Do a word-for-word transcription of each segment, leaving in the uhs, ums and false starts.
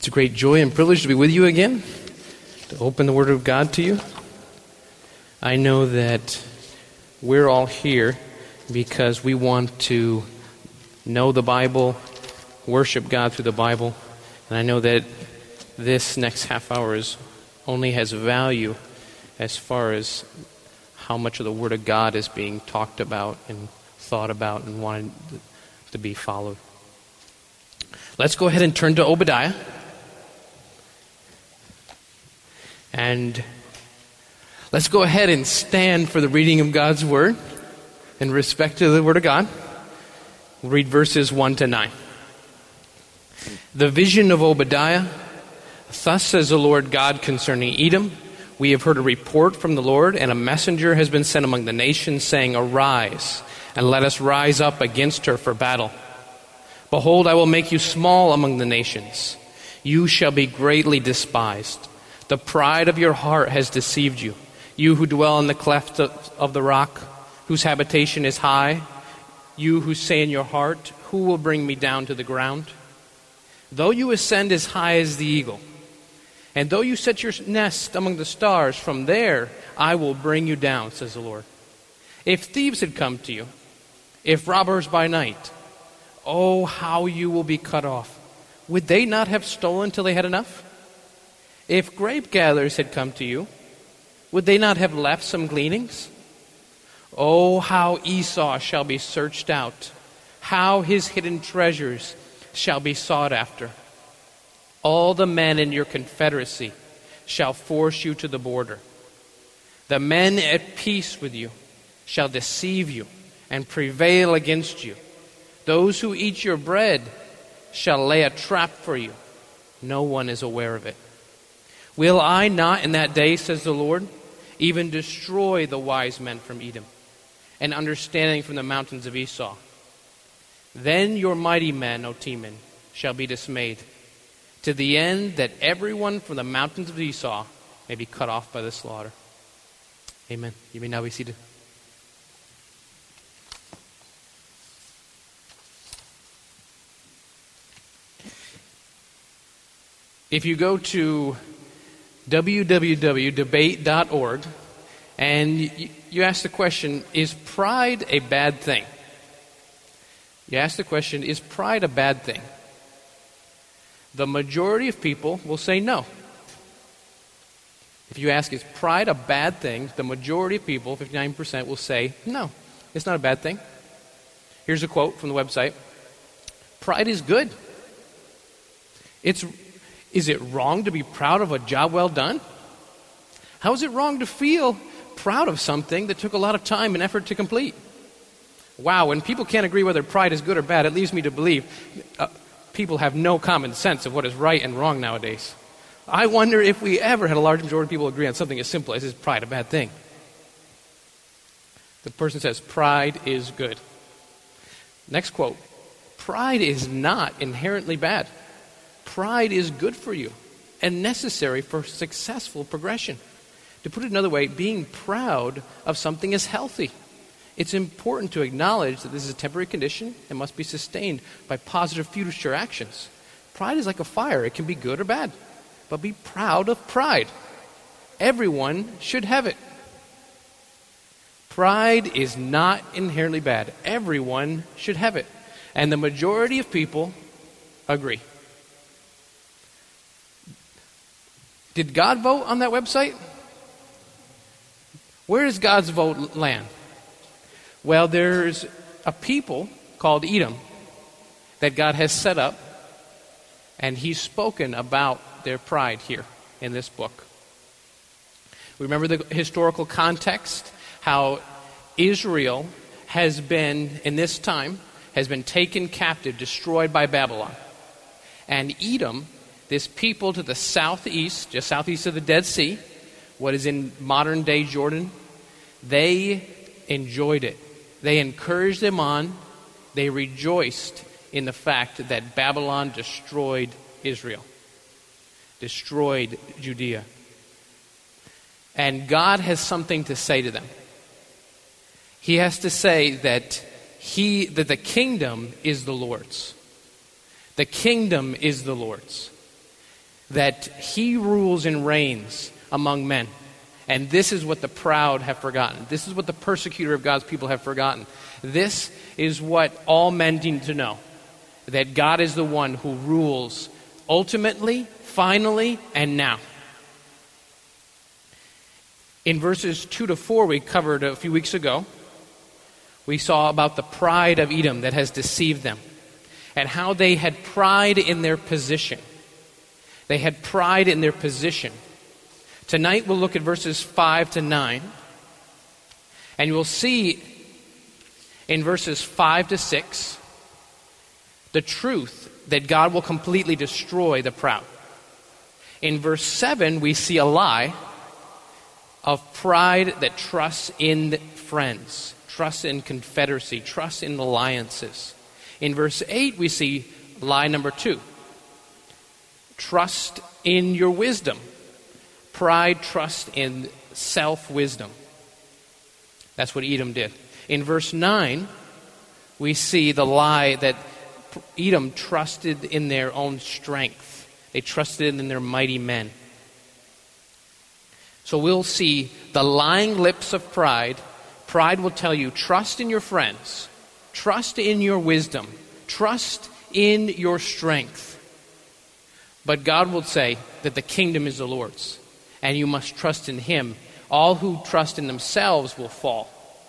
It's a great joy and privilege to be with you again, to open the Word of God to you. I know that we're all here because we want to know the Bible, worship God through the Bible, and I know that this next half hour is only has value as far as how much of the Word of God is being talked about and thought about and wanted to be followed. Let's go ahead and turn to Obadiah. And let's go ahead and stand for the reading of God's Word in respect to the Word of God. We'll read verses one to nine. The vision of Obadiah. Thus says the Lord God concerning Edom, we have heard a report from the Lord, and a messenger has been sent among the nations, saying, Arise, and let us rise up against her for battle. Behold, I will make you small among the nations. You shall be greatly despised. The pride of your heart has deceived you. You who dwell in the cleft of the rock, whose habitation is high. You who say in your heart, Who will bring me down to the ground? Though you ascend as high as the eagle, and though you set your nest among the stars, from there I will bring you down, says the Lord. If thieves had come to you, if robbers by night, oh, how you will be cut off. Would they not have stolen till they had enough? If grape gatherers had come to you, would they not have left some gleanings? Oh, how Esau shall be searched out, how his hidden treasures shall be sought after. All the men in your confederacy shall force you to the border. The men at peace with you shall deceive you and prevail against you. Those who eat your bread shall lay a trap for you. No one is aware of it. Will I not in that day, says the Lord, even destroy the wise men from Edom, and understanding from the mountains of Esau? Then your mighty men, O Teman, shall be dismayed, to the end that everyone from the mountains of Esau may be cut off by the slaughter. Amen. You may now be seated. If you go to w w w dot debate dot org and you, you ask the question, is pride a bad thing? You ask the question, is pride a bad thing? The majority of people will say no. If you ask, is pride a bad thing? The majority of people, fifty-nine percent, will say no, it's not a bad thing. Here's a quote from the website. Pride is good. It's Is it wrong to be proud of a job well done? How is it wrong to feel proud of something that took a lot of time and effort to complete? Wow, when people can't agree whether pride is good or bad, it leads me to believe uh, people have no common sense of what is right and wrong nowadays. I wonder if we ever had a large majority of people agree on something as simple as, is pride a bad thing? The person says, pride is good. Next quote, pride is not inherently bad. Pride is good for you and necessary for successful progression. To put it another way, being proud of something is healthy. It's important to acknowledge that this is a temporary condition and must be sustained by positive future actions. Pride is like a fire. It can be good or bad. But be proud of pride. Everyone should have it. Pride is not inherently bad. Everyone should have it. And the majority of people agree. Did God vote on that website? Where does God's vote land? Well, there's a people called Edom that God has set up, and He's spoken about their pride here in this book. Remember the historical context, how Israel has been, in this time, has been taken captive, destroyed by Babylon. And Edom, this people to the southeast, just southeast of the Dead Sea, what is in modern-day Jordan, they enjoyed it. They encouraged them on. They rejoiced in the fact that Babylon destroyed Israel, destroyed Judea. And God has something to say to them. He has to say that he that the kingdom is the Lord's. The kingdom is the Lord's. that he rules and reigns among men. And this is what the proud have forgotten. This is what the persecutor of God's people have forgotten. This is what all men need to know, that God is the one who rules ultimately, finally, and now. In verses two to four we covered a few weeks ago, we saw about the pride of Edom that has deceived them, and how they had pride in their position. They had pride in their position. Tonight we'll look at verses five to nine, and you'll see in verses five to six the truth that God will completely destroy the proud. In verse seven we see a lie of pride that trusts in friends, trusts in confederacy, trusts in alliances. In verse eight we see lie number two. Trust in your wisdom. Pride, trust in self-wisdom. That's what Edom did. In verse nine, we see the lie that Edom trusted in their own strength. They trusted in their mighty men. So we'll see the lying lips of pride. Pride will tell you, trust in your friends. Trust in your wisdom. Trust in your strength. But God will say that the kingdom is the Lord's, and you must trust in Him. All who trust in themselves will fall.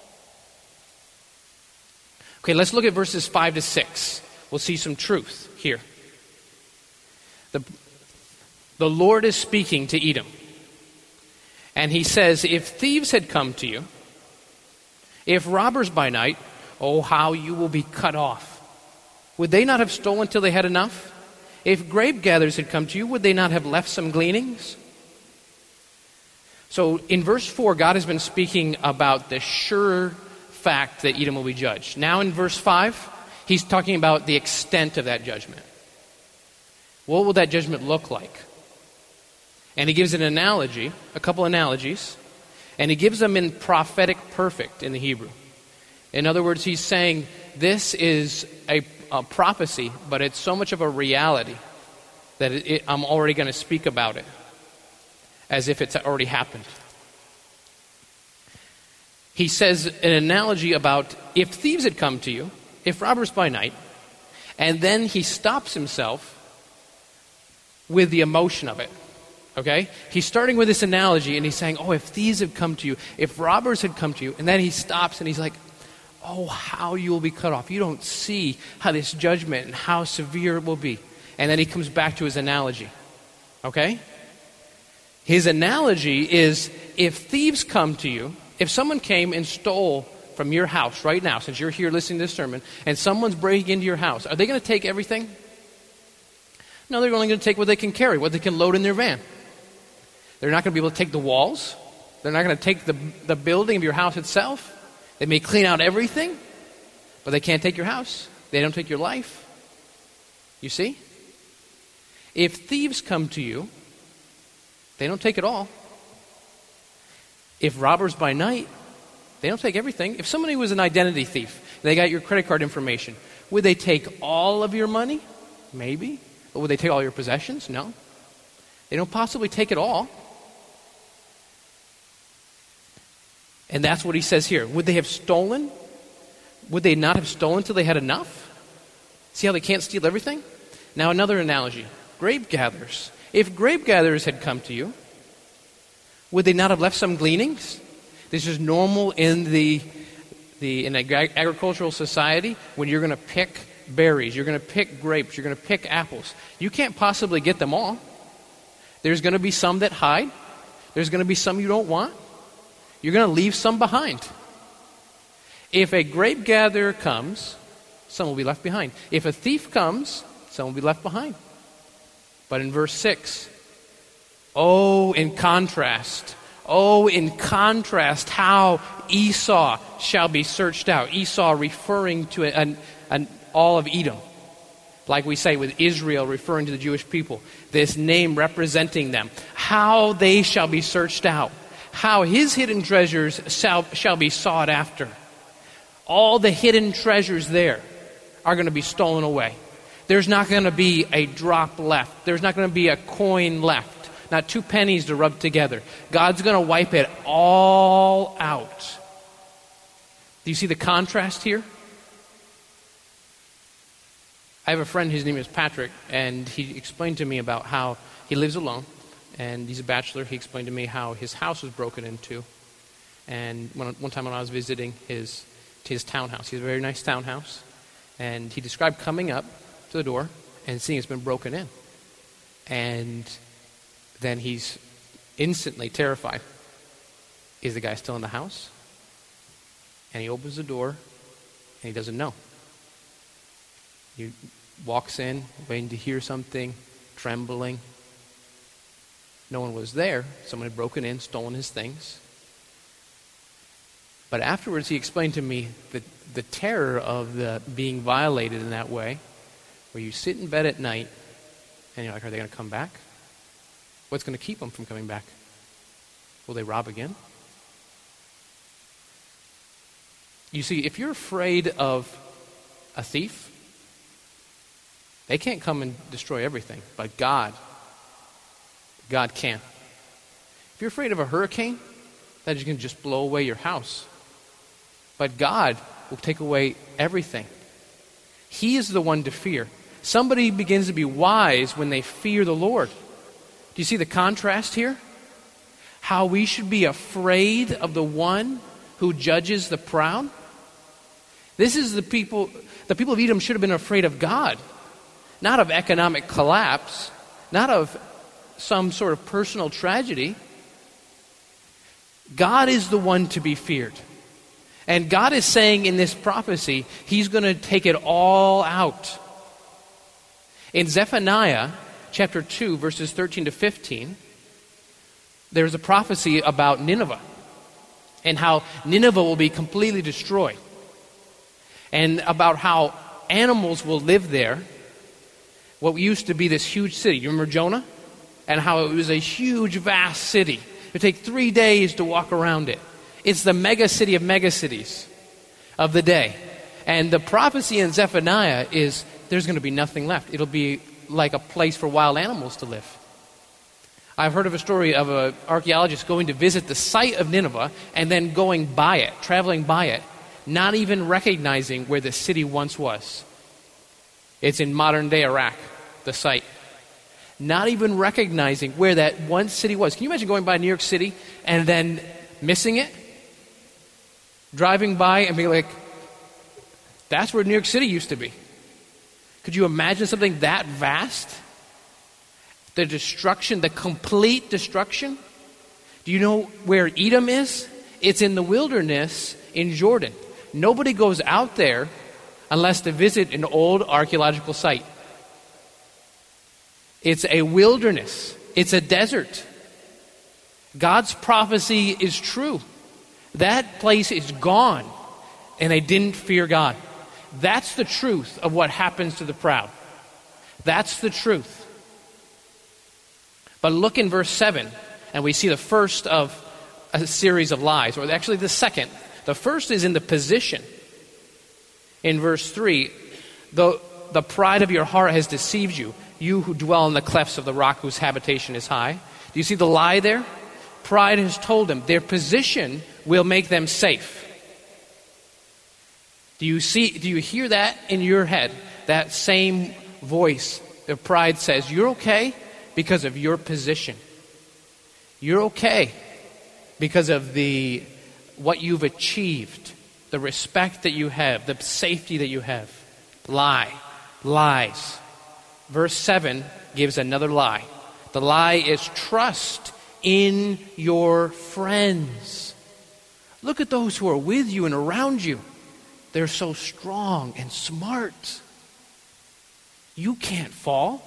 Okay, let's look at verses five to six. We'll see some truth here. The, the Lord is speaking to Edom, and He says, if thieves had come to you, if robbers by night, oh, how you will be cut off. Would they not have stolen till they had enough? If grape gatherers had come to you, would they not have left some gleanings? So in verse four, God has been speaking about the sure fact that Edom will be judged. Now in verse five, He's talking about the extent of that judgment. What will that judgment look like? And He gives an analogy, a couple analogies, and He gives them in prophetic perfect in the Hebrew. In other words, He's saying this is a A prophecy, but it's so much of a reality that it, it, I'm already going to speak about it as if it's already happened. He says an analogy about if thieves had come to you, if robbers by night, and then he stops himself with the emotion of it. Okay? He's starting with this analogy and he's saying, oh, if thieves had come to you, if robbers had come to you, and then he stops and he's like, oh, how you will be cut off. You don't see how this judgment and how severe it will be. And then he comes back to his analogy. Okay? His analogy is if thieves come to you, if someone came and stole from your house right now, since you're here listening to this sermon, and someone's breaking into your house, are they going to take everything? No, they're only going to take what they can carry, what they can load in their van. They're not going to be able to take the walls. They're not going to take the, the building of your house itself. They may clean out everything, but they can't take your house. They don't take your life. You see? If thieves come to you, they don't take it all. If robbers by night, they don't take everything. If somebody was an identity thief, they got your credit card information, would they take all of your money? Maybe. But would they take all your possessions? No. They don't possibly take it all. And that's what he says here. Would they have stolen? Would they not have stolen till they had enough? See how they can't steal everything? Now another analogy. Grape gatherers. If grape gatherers had come to you, would they not have left some gleanings? This is normal in the, the in an agricultural society when you're going to pick berries, you're going to pick grapes, you're going to pick apples. You can't possibly get them all. There's going to be some that hide. There's going to be some you don't want. You're going to leave some behind. If a grape gatherer comes, some will be left behind. If a thief comes, some will be left behind. But in verse six, oh, in contrast, oh, in contrast, how Esau shall be searched out. Esau referring to an, an, all of Edom. Like we say with Israel referring to the Jewish people. This name representing them. How they shall be searched out. How his hidden treasures shall, shall be sought after. All the hidden treasures there are going to be stolen away. There's not going to be a drop left. There's not going to be a coin left. Not two pennies to rub together. God's going to wipe it all out. Do you see the contrast here? I have a friend, his name is Patrick, and he explained to me about how he lives alone, and he's a bachelor. He explained to me how his house was broken into. And when, one time when I was visiting his, his townhouse, he has a very nice townhouse, and he described coming up to the door and seeing it's been broken in. And then he's instantly terrified. Is the guy still in the house? And he opens the door, and he doesn't know. He walks in, waiting to hear something, trembling. No one was there. Someone had broken in, stolen his things. But afterwards, he explained to me the, the terror of the being violated in that way, where you sit in bed at night, and you're like, are they going to come back? What's going to keep them from coming back? Will they rob again? You see, if you're afraid of a thief, they can't come and destroy everything, but God, God can. If you're afraid of a hurricane, that can just blow away your house. But God will take away everything. He is the one to fear. Somebody begins to be wise when they fear the Lord. Do you see the contrast here? How we should be afraid of the one who judges the proud? This is the people, the people of Edom should have been afraid of God, not of economic collapse, not of some sort of personal tragedy. God is the one to be feared. And God is saying in this prophecy, He's going to take it all out. In Zephaniah chapter two, verses thirteen to fifteen, there's a prophecy about Nineveh and how Nineveh will be completely destroyed, and about how animals will live there. What used to be this huge city. You remember Jonah? And how it was a huge, vast city. It would take three days to walk around it. It's the mega city of mega cities of the day. And the prophecy in Zephaniah is there's going to be nothing left. It'll be like a place for wild animals to live. I've heard of a story of an archaeologist going to visit the site of Nineveh and then going by it, traveling by it, not even recognizing where the city once was. It's in modern-day Iraq, the site. Not even recognizing where that one city was. Can you imagine going by New York City and then missing it? Driving by and being like, that's where New York City used to be. Could you imagine something that vast? The destruction, the complete destruction. Do you know where Edom is? It's in the wilderness in Jordan. Nobody goes out there unless to visit an old archaeological site. It's a wilderness. It's a desert. God's prophecy is true. That place is gone, and they didn't fear God. That's the truth of what happens to the proud. That's the truth. But look in verse seven, and we see the first of a series of lies, or actually the second. The first is in the position. In verse three, the, the pride of your heart has deceived you, you who dwell in the clefts of the rock whose habitation is high. Do you see the lie there? Pride has told them their position will make them safe. Do you see, do you hear that in your head? That same voice of pride says, you're okay because of your position. You're okay because of the what you've achieved, the respect that you have, the safety that you have. Lie. Lies. Verse seven gives another lie. The lie is trust in your friends. Look at those who are with you and around you. They're so strong and smart. You can't fall.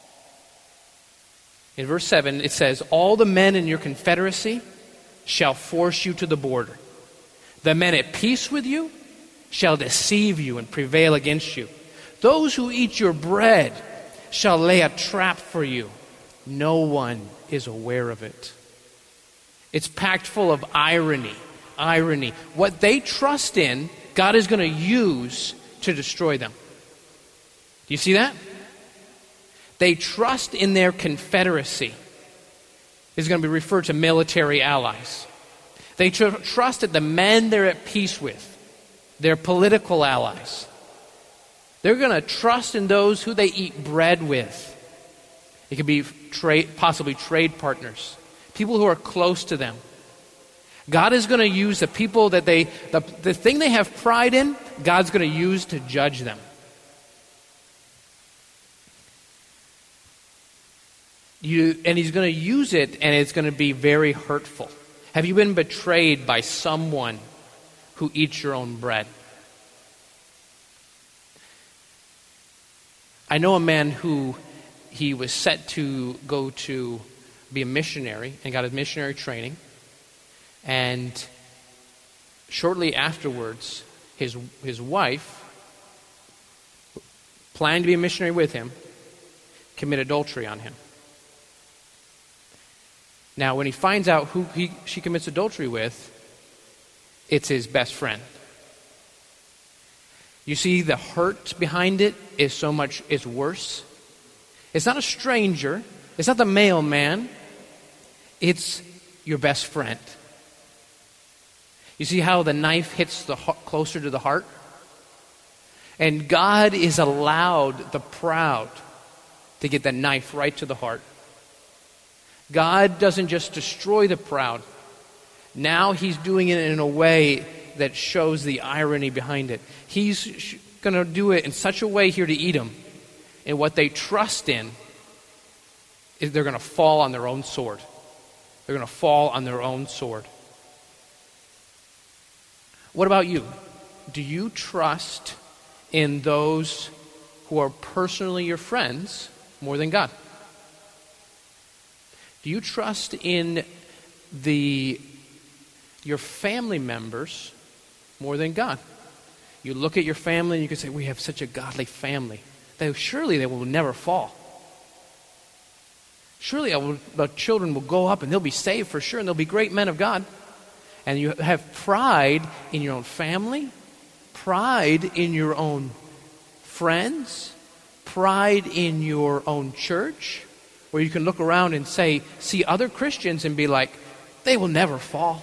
In verse seven, it says, all the men in your confederacy shall force you to the border. The men at peace with you shall deceive you and prevail against you. Those who eat your bread shall lay a trap for you. No one is aware of it. It's packed full of irony. Irony. What they trust in, God is going to use to destroy them. Do you see that? They trust in their confederacy. Is going to be referred to military allies. They tr- trust that the men they're at peace with, their political allies. They're going to trust in those who they eat bread with. It could be trade, possibly trade partners, people who are close to them. God is going to use the people that they, the, the thing they have pride in, God's going to use to judge them. You, and he's going to use it, and it's going to be very hurtful. Have you been betrayed by someone who eats your own bread? I know a man who he was set to go to be a missionary and got his missionary training. And shortly afterwards, his his wife, planning to be a missionary with him, committed adultery on him. Now, when he finds out who he, she commits adultery with, it's his best friend. You see, the hurt behind it is so much, is worse. It's not a stranger. It's not the mailman. It's your best friend. You see how the knife hits the closer to the heart? And God is allowed the proud to get that knife right to the heart. God doesn't just destroy the proud. Now he's doing it in a way that shows the irony behind it. He's sh- going to do it in such a way here to Edom, and what they trust in is they're going to fall on their own sword. They're going to fall on their own sword. What about you? Do you trust in those who are personally your friends more than God? Do you trust in the your family members more than God? You look at your family and you can say, we have such a godly family. They, surely they will never fall. Surely will, the children will go up and they'll be saved for sure, and they'll be great men of God. And you have pride in your own family, pride in your own friends, pride in your own church, where you can look around and say, see other Christians and be like, they will never fall.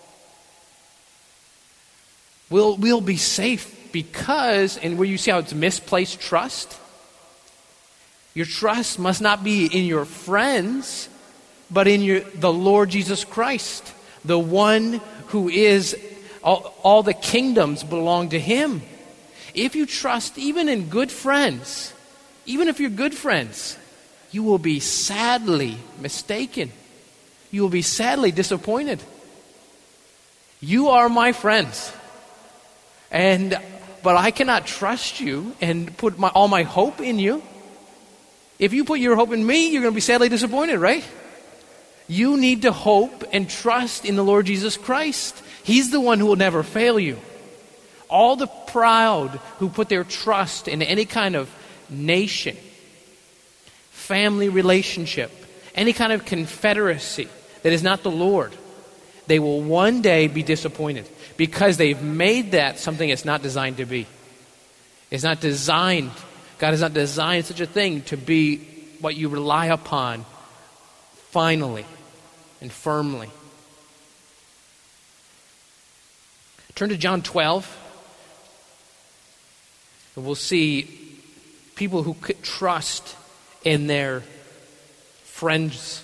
We'll, we'll be safe because, and where you see how it's misplaced trust, your trust must not be in your friends, but in your, the Lord Jesus Christ, the one who is, all, all the kingdoms belong to him. If you trust even in good friends, even if you're good friends, you will be sadly mistaken. You will be sadly disappointed. You are my friends. And but I cannot trust you and put my, all my hope in you. If you put your hope in me, you're going to be sadly disappointed, right? You need to hope and trust in the Lord Jesus Christ. He's the one who will never fail you. All the proud who put their trust in any kind of nation, family relationship, any kind of confederacy that is not the Lord, they will one day be disappointed because they've made that something it's not designed to be. It's not designed, God has not designed such a thing to be what you rely upon finally and firmly. Turn to John twelve, and we'll see people who could trust in their friends.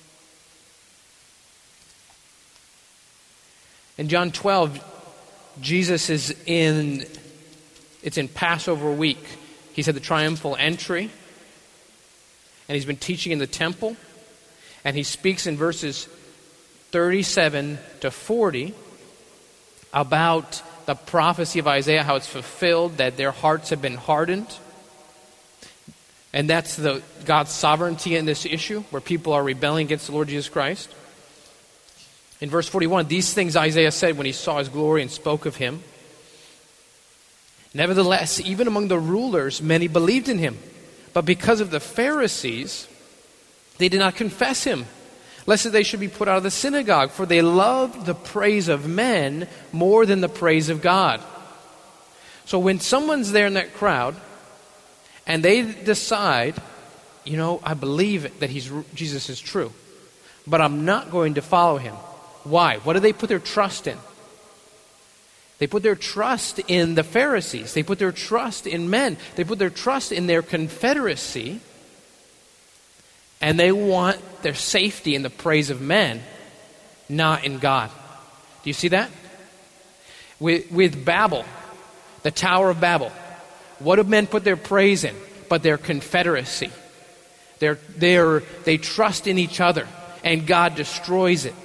In John twelve, Jesus is in, it's in Passover week. He's had the triumphal entry, and he's been teaching in the temple, and he speaks in verses thirty-seven to forty about the prophecy of Isaiah, how it's fulfilled, that their hearts have been hardened. And that's the God's sovereignty in this issue, where people are rebelling against the Lord Jesus Christ. In verse forty-one, these things Isaiah said when he saw his glory and spoke of him. Nevertheless, even among the rulers, many believed in him. But because of the Pharisees, they did not confess him, lest they should be put out of the synagogue, for they loved the praise of men more than the praise of God. So when someone's there in that crowd, and they decide you know, I believe that he's, Jesus is true, but I'm not going to follow him. Why? What do they put their trust in? They put their trust in the Pharisees. They put their trust in men. They put their trust in their confederacy. And they want their safety in the praise of men, not in God. Do you see that? With, with Babel, the Tower of Babel, what do men put their praise in? But their confederacy. They're, they're, they trust in each other, and God destroys it.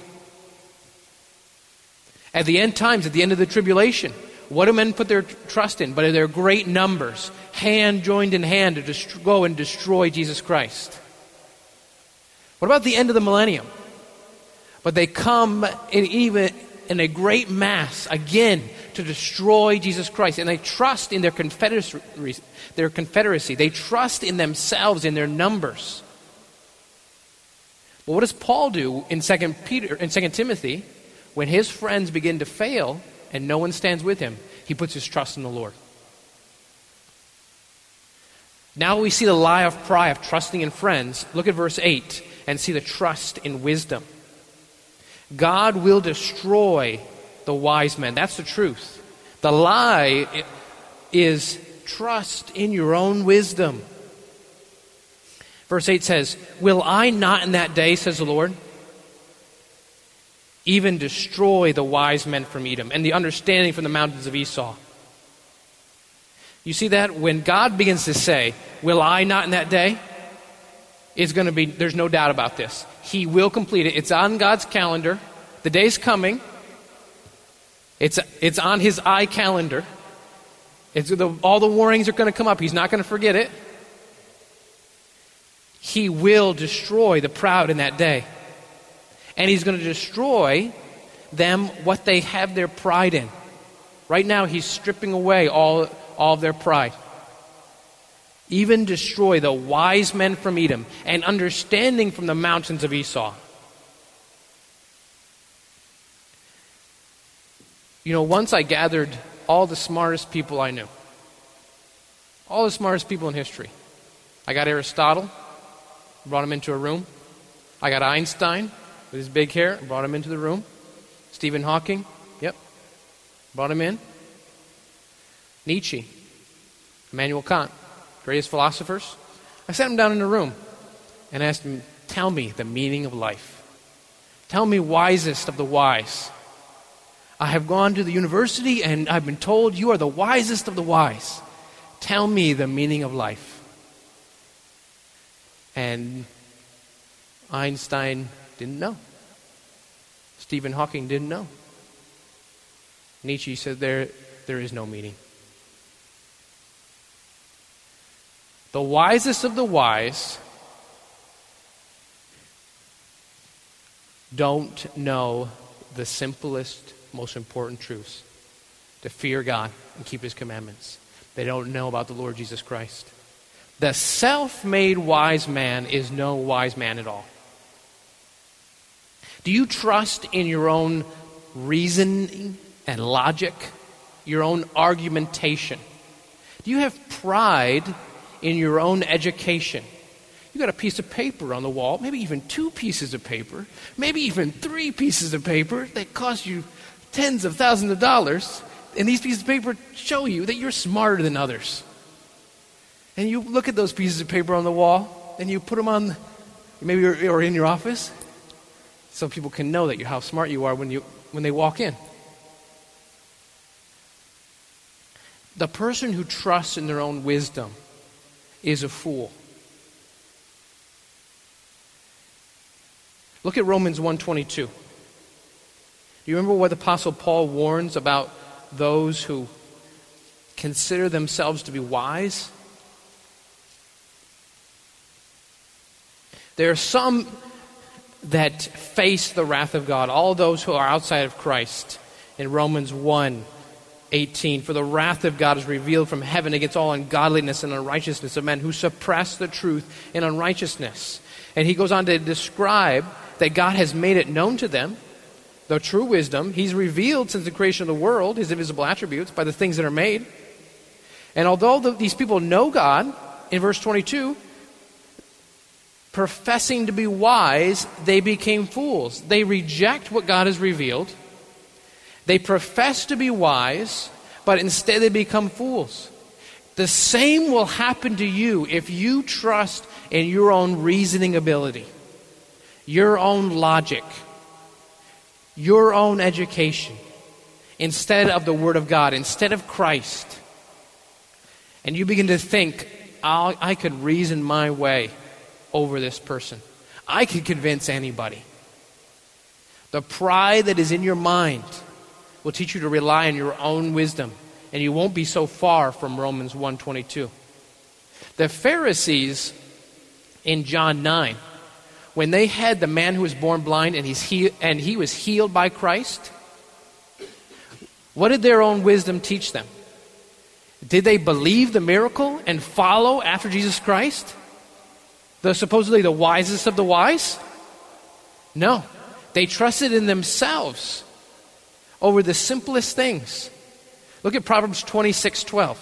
At the end times, at the end of the tribulation, what do men put their trust in? But their great numbers, hand joined in hand to dest- go and destroy Jesus Christ. What about the end of the millennium? But they come in even in a great mass again to destroy Jesus Christ, and they trust in their confederacy. Their confederacy. They trust in themselves, in their numbers. Well, what does Paul do in Second Peter, in Second Timothy? When his friends begin to fail and no one stands with him, he puts his trust in the Lord. Now we see the lie of pride of trusting in friends. Look at verse eight and see the trust in wisdom. God will destroy the wise men. That's the truth. The lie is trust in your own wisdom. Verse eight says, "Will I not in that day, says the Lord, even destroy the wise men from Edom and the understanding from the mountains of Esau?" You see that? When God begins to say, "Will I not in that day?" It's going to be, there's no doubt about this. He will complete it. It's on God's calendar. The day's coming. It's, it's on his eye calendar. It's the, all the warnings are going to come up. He's not going to forget it. He will destroy the proud in that day. And he's going to destroy them what they have their pride in. Right now, he's stripping away all, all of their pride. Even destroy the wise men from Edom and understanding from the mountains of Esau. You know, once I gathered all the smartest people I knew. All the smartest people in history. I got Aristotle, brought him into a room. I got Einstein with his big hair, brought him into the room. Stephen Hawking, yep, brought him in. Nietzsche, Immanuel Kant, greatest philosophers. I sat him down in a room and asked him, tell me the meaning of life. Tell me, wisest of the wise. I have gone to the university and I've been told you are the wisest of the wise. Tell me the meaning of life. And Einstein didn't know. Stephen Hawking didn't know. Nietzsche said there, there is no meaning. The wisest of the wise don't know the simplest, most important truths. To fear God and keep his commandments. They don't know about the Lord Jesus Christ. The self-made wise man is no wise man at all. Do you trust in your own reasoning and logic? Your own argumentation? Do you have pride in your own education? You got a piece of paper on the wall, maybe even two pieces of paper, maybe even three pieces of paper that cost you tens of thousands of dollars, and these pieces of paper show you that you're smarter than others. And you look at those pieces of paper on the wall, and you put them on, maybe you're, or in your office, so people can know that you how smart you are when you when they walk in. The person who trusts in their own wisdom is a fool. Look at Romans one twenty-two. Do you remember what the Apostle Paul warns about those who consider themselves to be wise? There are some that face the wrath of God, all those who are outside of Christ. In Romans one eighteen, for the wrath of God is revealed from heaven against all ungodliness and unrighteousness of men who suppress the truth in unrighteousness. And he goes on to describe that God has made it known to them, the true wisdom. He's revealed since the creation of the world his invisible attributes by the things that are made. And although the, these people know God, in verse twenty-two, professing to be wise, they became fools. They reject what God has revealed. They profess to be wise, but instead they become fools. The same will happen to you if you trust in your own reasoning ability, your own logic, your own education, instead of the Word of God, instead of Christ. And you begin to think, I'll, I could reason my way over this person. I could convince anybody. The pride that is in your mind will teach you to rely on your own wisdom, and you won't be so far from Romans one twenty-two. The Pharisees in John nine, when they had the man who was born blind and, he's he- and he was healed by Christ, what did their own wisdom teach them? Did they believe the miracle and follow after Jesus Christ? The supposedly the wisest of the wise? No. They trusted in themselves over the simplest things. Look at Proverbs twenty-six twelve.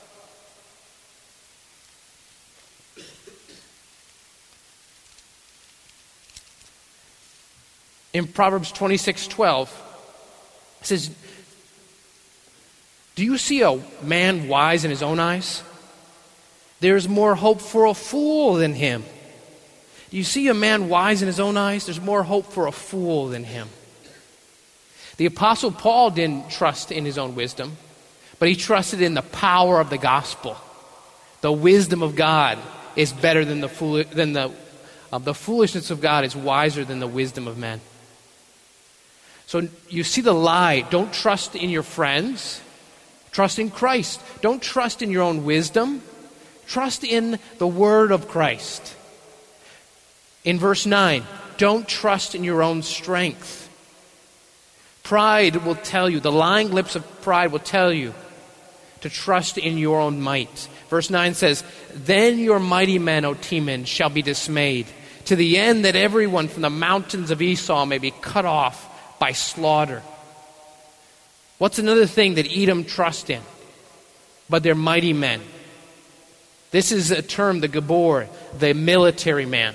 In Proverbs twenty-six twelve, it says, do you see a man wise in his own eyes? There's more hope for a fool than him. Do you see a man wise in his own eyes? There's more hope for a fool than him. The Apostle Paul didn't trust in his own wisdom, but he trusted in the power of the gospel. The wisdom of God is better than the fool, than the uh, the foolishness of God is wiser than the wisdom of men. So you see the lie. Don't trust in your friends. Trust in Christ. Don't trust in your own wisdom. Trust in the word of Christ. In verse nine, don't trust in your own strength. Pride will tell you, the lying lips of pride will tell you to trust in your own might. Verse nine says, then your mighty men, O Teman, shall be dismayed, to the end that everyone from the mountains of Esau may be cut off by slaughter. What's another thing that Edom trusts in? But they're mighty men. This is a term, the Gabor, the military man.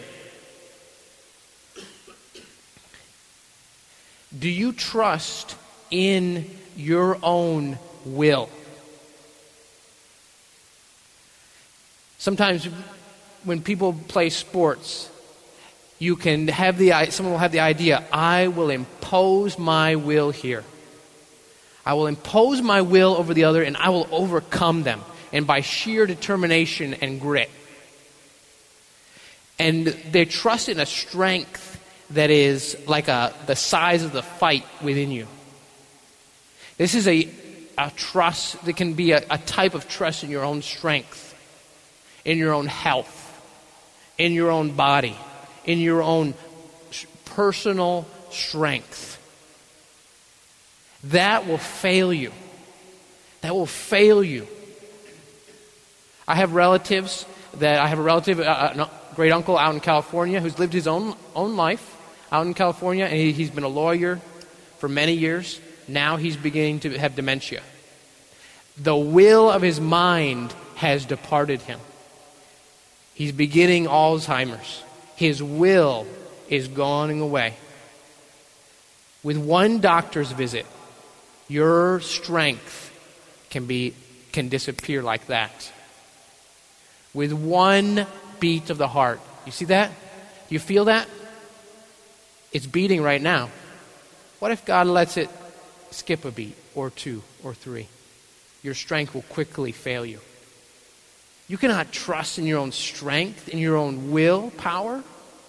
Do you trust in your own will? Sometimes when people play sports, you can have the someone will have the idea, I will impose my will here. I will impose my will over the other and I will overcome them, and by sheer determination and grit. And they trust in a strength that is like a the size of the fight within you. This is a, a trust that can be a, a type of trust in your own strength, in your own health, in your own body, in your own personal strength. That will fail you. That will fail you. I have relatives that I have a relative, a great uncle out in California who's lived his own own life out in California, and he, he's been a lawyer for many years. Now he's beginning to have dementia. The will of his mind has departed him. He's beginning Alzheimer's. His will is going away. With one doctor's visit, your strength can be can disappear like that. With one beat of the heart. You see that? You feel that? It's beating right now. What if God lets it skip a beat or two or three? Your strength will quickly fail you. You cannot trust in your own strength, in your own will power.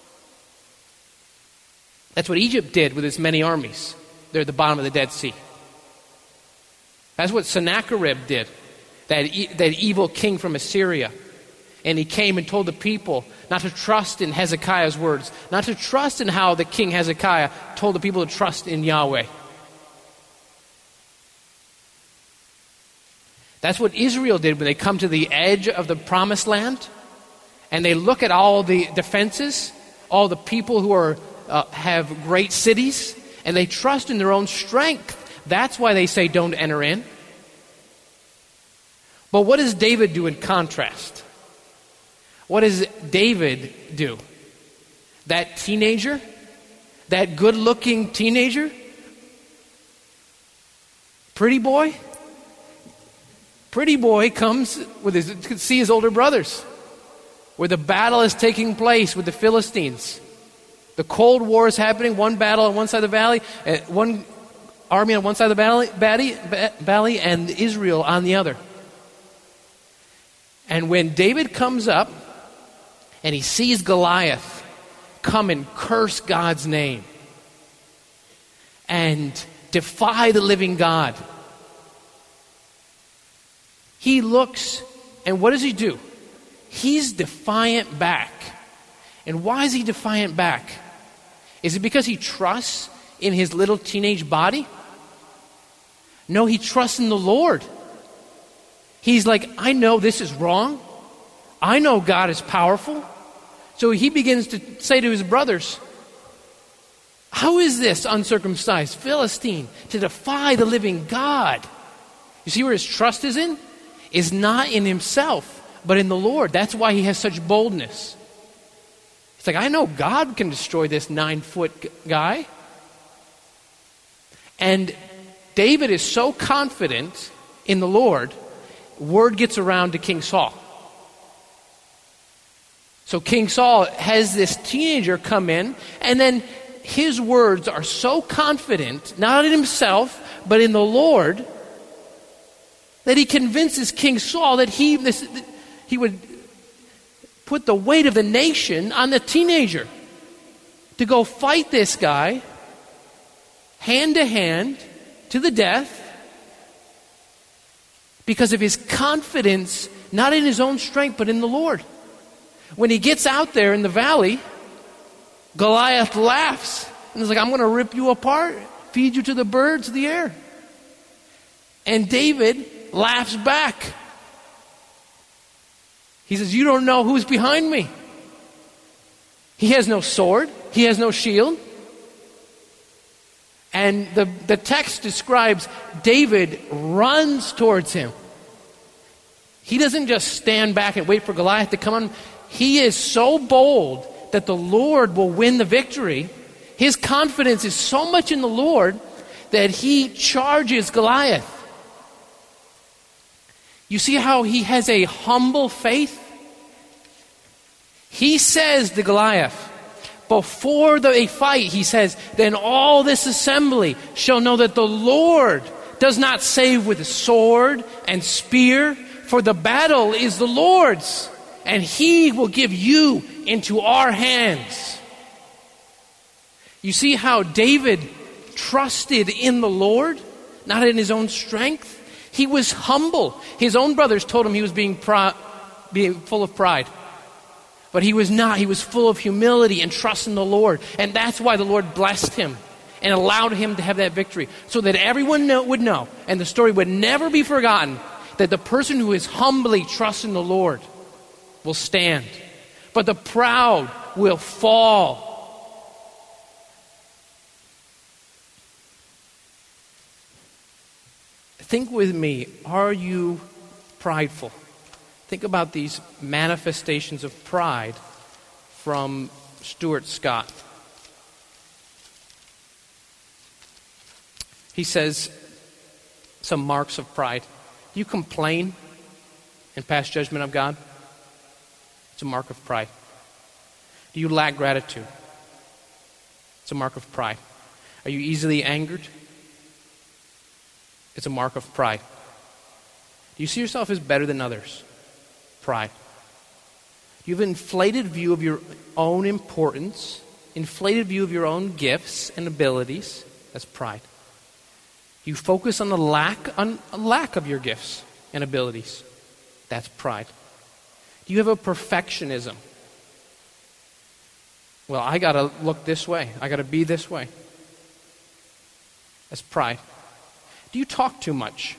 That's what Egypt did with its many armies. They're at the bottom of the Dead Sea. That's what Sennacherib did, that, e- that evil king from Assyria. And he came and told the people not to trust in Hezekiah's words, not to trust in how the king Hezekiah told the people to trust in Yahweh. That's what Israel did when they come to the edge of the promised land and they look at all the defenses, all the people who are uh, have great cities, and they trust in their own strength. That's why they say don't enter in. But what does David do in contrast? What does David do? That teenager, that good-looking teenager, pretty boy, pretty boy comes with his, to see his older brothers, where the battle is taking place with the Philistines. The Cold War is happening, one battle on one side of the valley, uh, one army on one side of the valley, valley, valley, and Israel on the other. And when David comes up and he sees Goliath come and curse God's name and defy the living God, he looks, and what does he do? He's defiant back. And why is he defiant back? Is it because he trusts in his little teenage body? No, he trusts in the Lord. He's like, I know this is wrong. I know God is powerful. So he begins to say to his brothers, how is this uncircumcised Philistine to defy the living God? You see where his trust is in? Is not in himself, but in the Lord. That's why he has such boldness. It's like, I know God can destroy this nine-foot guy. And David is so confident in the Lord, word gets around to King Saul. So King Saul has this teenager come in, and then his words are so confident, not in himself, but in the Lord, that he convinces King Saul that he, this, he would put the weight of the nation on the teenager to go fight this guy hand to hand to the death because of his confidence, not in his own strength, but in the Lord. When he gets out there in the valley, Goliath laughs and is like, I'm going to rip you apart, feed you to the birds of the air. And David laughs back. He says, you don't know who's behind me. He has no sword. He has no shield. And the, the text describes David runs towards him. He doesn't just stand back and wait for Goliath to come on. He is so bold that the Lord will win the victory. His confidence is so much in the Lord that he charges Goliath. You see how he has a humble faith? He says to Goliath, before the fight, he says, then all this assembly shall know that the Lord does not save with sword and spear, for the battle is the Lord's, and he will give you into our hands. You see how David trusted in the Lord, not in his own strength? He was humble. His own brothers told him he was being, pro- being full of pride. But he was not. He was full of humility and trust in the Lord. And that's why the Lord blessed him and allowed him to have that victory. So that everyone know, would know, and the story would never be forgotten, that the person who is humbly trusting the Lord will stand. But the proud will fall. Think with me, are you prideful? Think about these manifestations of pride from Stuart Scott. He says some marks of pride. Do you complain and pass judgment of God? It's a mark of pride. Do you lack gratitude? It's a mark of pride. Are you easily angered? It's a mark of pride. Do you see yourself as better than others? Pride. You have an inflated view of your own importance, inflated view of your own gifts and abilities. That's pride. You focus on the lack, on a lack of your gifts and abilities. That's pride. Do you have a perfectionism? Well, I got to look this way. I got to be this way. That's pride. Do you talk too much?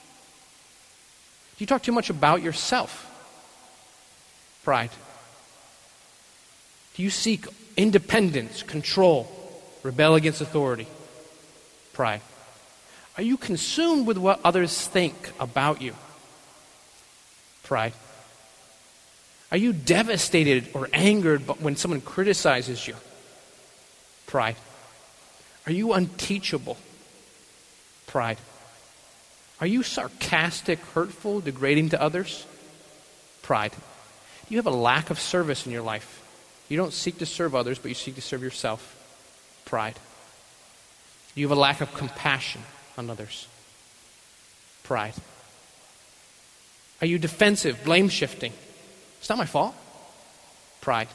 Do you talk too much about yourself? Pride. Do you seek independence, control, rebel against authority? Pride. Are you consumed with what others think about you? Pride. Are you devastated or angered when someone criticizes you? Pride. Are you unteachable? Pride. Are you sarcastic, hurtful, degrading to others? Pride. Do you have a lack of service in your life? You don't seek to serve others, but you seek to serve yourself. Pride. Do you have a lack of compassion on others? Pride. Are you defensive, blame shifting? It's not my fault. Pride.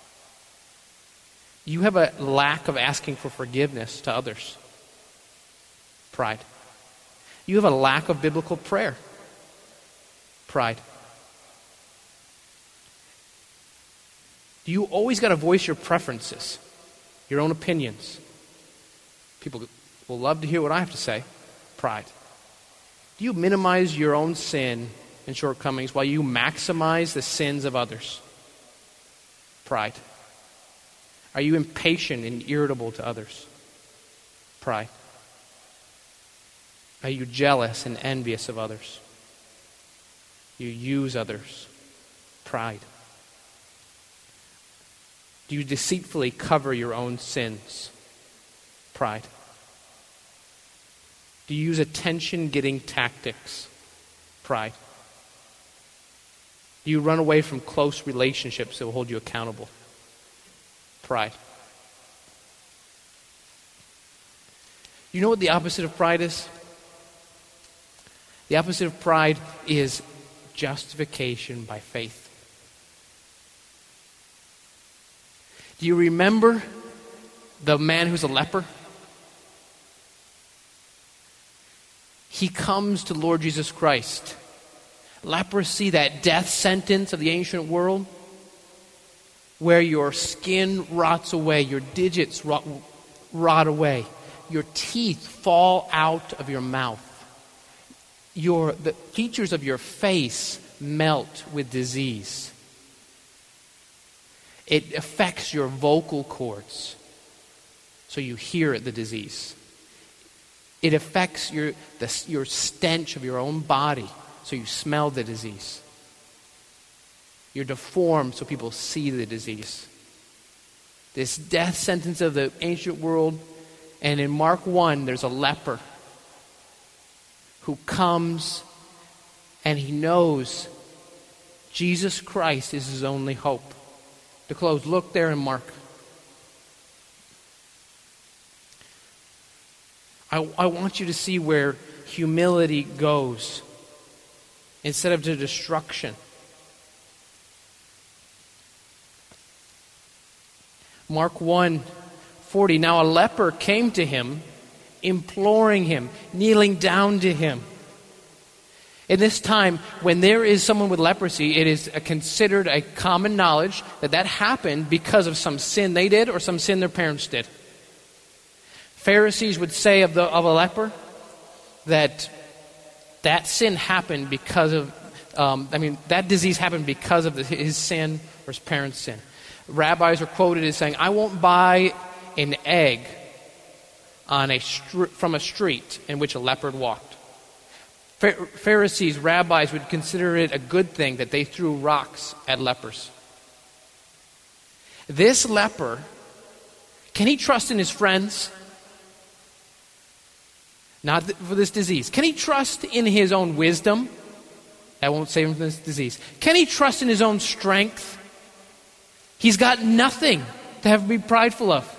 You have a lack of asking for forgiveness to others. Pride. You have a lack of biblical prayer. Pride. You always got to voice your preferences, your own opinions. People will love to hear what I have to say. Pride. Do you minimize your own sin and shortcomings while you maximize the sins of others? Pride. Are you impatient and irritable to others? Pride. Are you jealous and envious of others? You use others? Pride. Do you deceitfully cover your own sins? Pride. Do you use attention-getting tactics? Pride. Do you run away from close relationships that will hold you accountable? Pride. You know what the opposite of pride is? The opposite of pride is justification by faith. Do you remember the man who's a leper? He comes to Lord Jesus Christ. Leprosy, that death sentence of the ancient world, where your skin rots away, your digits rot, rot away, your teeth fall out of your mouth, your the features of your face melt with disease. It affects your vocal cords, so you hear the disease. It affects your the, your stench of your own body, so you smell the disease. You're deformed, so people see the disease. This death sentence of the ancient world, and in Mark one, there's a leper who comes and he knows Jesus Christ is his only hope. To close, look there in Mark. I, I want you to see where humility goes instead of to destruction. Mark one forty. Now a leper came to him, imploring him, kneeling down to him. In this time, when there is someone with leprosy, it is a considered a common knowledge that that happened because of some sin they did or some sin their parents did. Pharisees would say of the of a leper that that sin happened because of, um, I mean, that disease happened because of the, his sin or his parents' sin. Rabbis are quoted as saying, I won't buy an egg on a str- from a street in which a leopard walked. Pharisees, rabbis would consider it a good thing that they threw rocks at lepers. This leper, can he trust in his friends? Not for this disease. Can he trust in his own wisdom? That won't save him from this disease. Can he trust in his own strength? He's got nothing to have to be prideful of.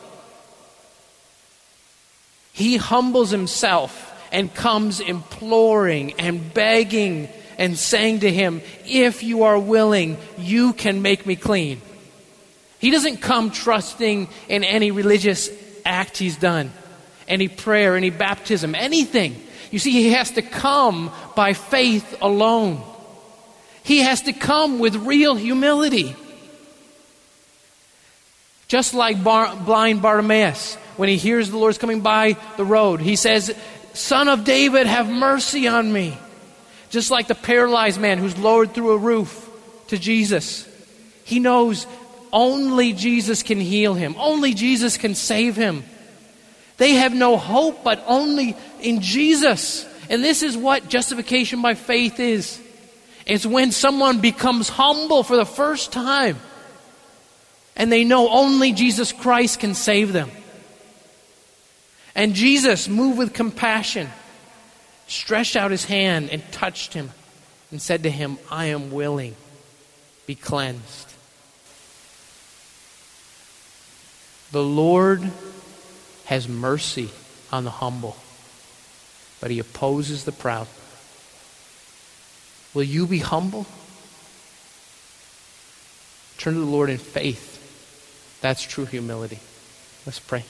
He humbles himself and comes imploring and begging and saying to him, if you are willing, you can make me clean. He doesn't come trusting in any religious act he's done, any prayer, any baptism, anything. You see, he has to come by faith alone. He has to come with real humility. Just like Bar- blind Bartimaeus, when he hears the Lord's coming by the road, he says, Son of David, have mercy on me. Just like the paralyzed man who's lowered through a roof to Jesus. He knows only Jesus can heal him. Only Jesus can save him. They have no hope but only in Jesus. And this is what justification by faith is. It's when someone becomes humble for the first time and they know only Jesus Christ can save them. And Jesus, moved with compassion, stretched out his hand and touched him and said to him, I am willing, be cleansed. The Lord has mercy on the humble, but he opposes the proud. Will you be humble? Turn to the Lord in faith. That's true humility. Let's pray.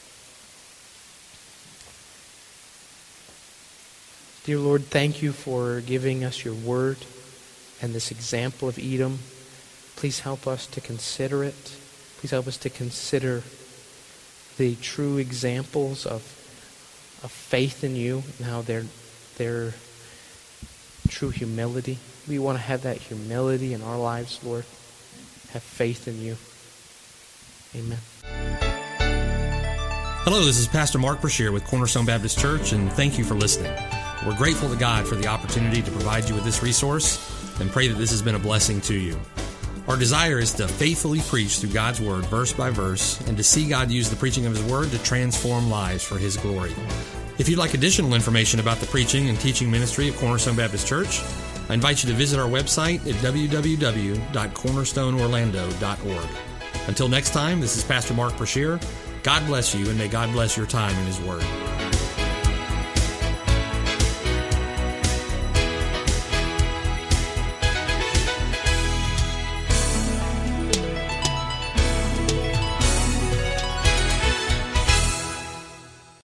Dear Lord, thank you for giving us your word and this example of Edom. Please help us to consider it. Please help us to consider the true examples of, of faith in you and how they're, they're true humility. We want to have that humility in our lives, Lord. Have faith in you. Amen. Hello, this is Pastor Mark Brashear with Cornerstone Baptist Church, and thank you for listening. We're grateful to God for the opportunity to provide you with this resource and pray that this has been a blessing to you. Our desire is to faithfully preach through God's Word, verse by verse, and to see God use the preaching of His Word to transform lives for His glory. If you'd like additional information about the preaching and teaching ministry of Cornerstone Baptist Church, I invite you to visit our website at w w w dot cornerstone orlando dot org. Until next time, this is Pastor Mark Brashear. God bless you, and may God bless your time in His Word.